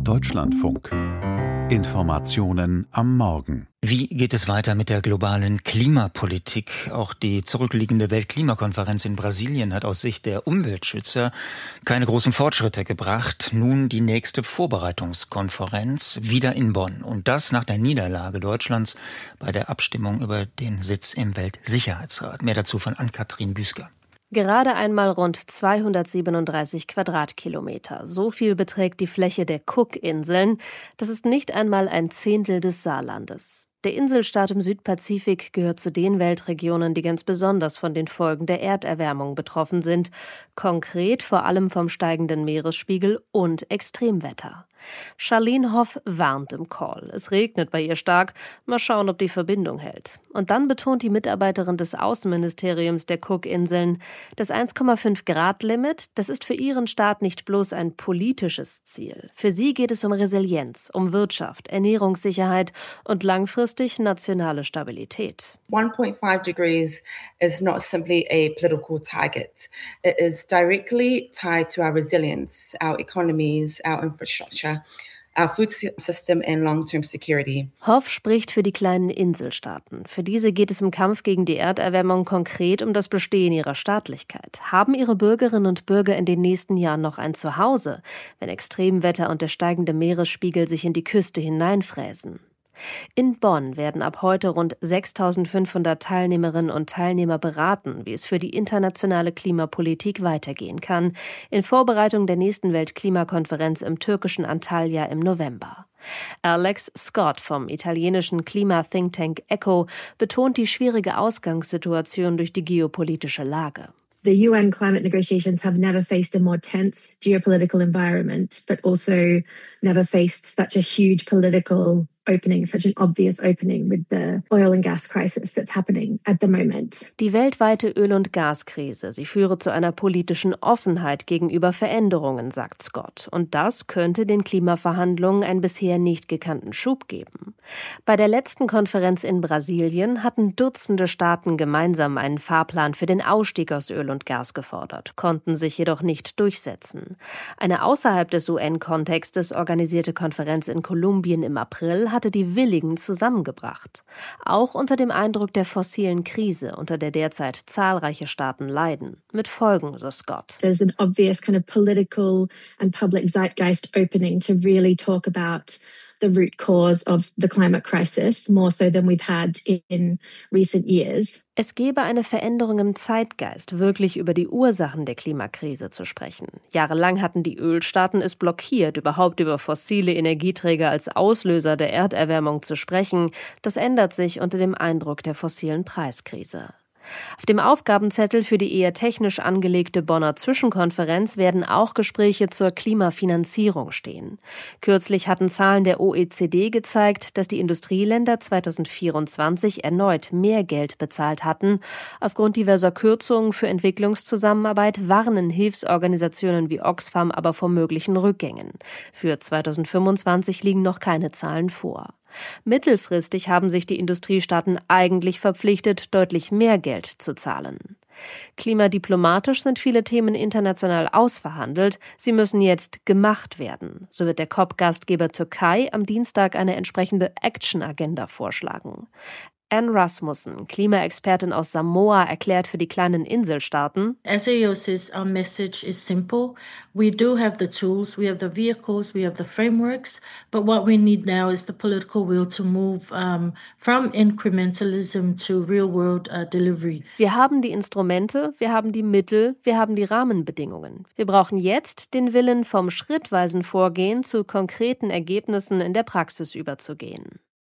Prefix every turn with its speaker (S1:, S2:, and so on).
S1: Deutschlandfunk. Informationen am Morgen.
S2: Wie geht es weiter mit der globalen Klimapolitik? Auch die zurückliegende Weltklimakonferenz in Brasilien hat aus Sicht der Umweltschützer keine großen Fortschritte gebracht. Nun die nächste Vorbereitungskonferenz wieder in Bonn. Und das nach der Niederlage Deutschlands bei der Abstimmung über den Sitz im Weltsicherheitsrat. Mehr dazu von Ann-Kathrin Büsker.
S3: Gerade einmal rund 237 Quadratkilometer. So viel beträgt die Fläche der Cookinseln. Das ist nicht einmal ein Zehntel des Saarlandes. Der Inselstaat im Südpazifik gehört zu den Weltregionen, die ganz besonders von den Folgen der Erderwärmung betroffen sind. Konkret vor allem vom steigenden Meeresspiegel und Extremwetter. Charlene Hoff warnt im Call. Es regnet bei ihr stark. Mal schauen, ob die Verbindung hält. Und dann betont die Mitarbeiterin des Außenministeriums der Cookinseln, das 1,5-Grad-Limit, das ist für ihren Staat nicht bloß ein politisches Ziel. Für sie geht es um Resilienz, um Wirtschaft, Ernährungssicherheit und langfristig nationale Stabilität.
S4: 1.5 degrees is not simply a political target. It is directly tied to our resilience, our economies, our infrastructure, our food system and long-term security.
S3: Hoff spricht für die kleinen Inselstaaten. Für diese geht es im Kampf gegen die Erderwärmung konkret um das Bestehen ihrer Staatlichkeit. Haben ihre Bürgerinnen und Bürger in den nächsten Jahren noch ein Zuhause, wenn Extremwetter und der steigende Meeresspiegel sich in die Küste hineinfräsen? In Bonn werden ab heute rund 6.500 Teilnehmerinnen und Teilnehmer beraten, wie es für die internationale Klimapolitik weitergehen kann, in Vorbereitung der nächsten Weltklimakonferenz im türkischen Antalya im November. Alex Scott vom italienischen Klima-Thinktank ECHO betont die schwierige Ausgangssituation durch die geopolitische Lage.
S5: The UN climate negotiations have never faced a more tense geopolitical environment, but also never faced such a huge political opening, such an obvious opening with the oil and gas crisis that's happening at the moment.
S3: Die weltweite Öl- und Gaskrise, sie führe zu einer politischen Offenheit gegenüber Veränderungen, sagt Scott. Und das könnte den Klimaverhandlungen einen bisher nicht gekannten Schub geben. Bei der letzten Konferenz in Brasilien hatten Dutzende Staaten gemeinsam einen Fahrplan für den Ausstieg aus Öl und Gas gefordert, konnten sich jedoch nicht durchsetzen. Eine außerhalb des UN-Kontextes organisierte Konferenz in Kolumbien im April hatte die Willigen zusammengebracht. Auch unter dem Eindruck der fossilen Krise, unter der derzeit zahlreiche Staaten leiden. Mit Folgen, so Scott.
S5: There's an obvious kind of political and public zeitgeist opening to really talk about the root cause of the climate crisis, more so than we've had in recent years.
S3: Es gebe eine Veränderung im Zeitgeist, wirklich über die Ursachen der Klimakrise zu sprechen. Jahrelang hatten die Ölstaaten es blockiert, überhaupt über fossile Energieträger als Auslöser der Erderwärmung zu sprechen. Das ändert sich unter dem Eindruck der fossilen Preiskrise. Auf dem Aufgabenzettel für die eher technisch angelegte Bonner Zwischenkonferenz werden auch Gespräche zur Klimafinanzierung stehen. Kürzlich hatten Zahlen der OECD gezeigt, dass die Industrieländer 2024 erneut mehr Geld bezahlt hatten. Aufgrund diverser Kürzungen für Entwicklungszusammenarbeit warnen Hilfsorganisationen wie Oxfam aber vor möglichen Rückgängen. Für 2025 liegen noch keine Zahlen vor. Mittelfristig haben sich die Industriestaaten eigentlich verpflichtet, deutlich mehr Geld zu zahlen. Klimadiplomatisch sind viele Themen international ausverhandelt. Sie müssen jetzt gemacht werden. So wird der COP-Gastgeber Türkei am Dienstag eine entsprechende Action-Agenda vorschlagen. Anne Rasmussen, Klimaexpertin aus Samoa, erklärt für die kleinen Inselstaaten:
S6: SAO says our message is simple. We do have the tools, we have the vehicles, we have the frameworks, but what we need now is the political will to move from incrementalism to real-world delivery.
S3: Wir haben die Instrumente, wir haben die Mittel, wir haben die Rahmenbedingungen. Wir brauchen jetzt den Willen, vom schrittweisen Vorgehen zu konkreten Ergebnissen in der Praxis überzugehen.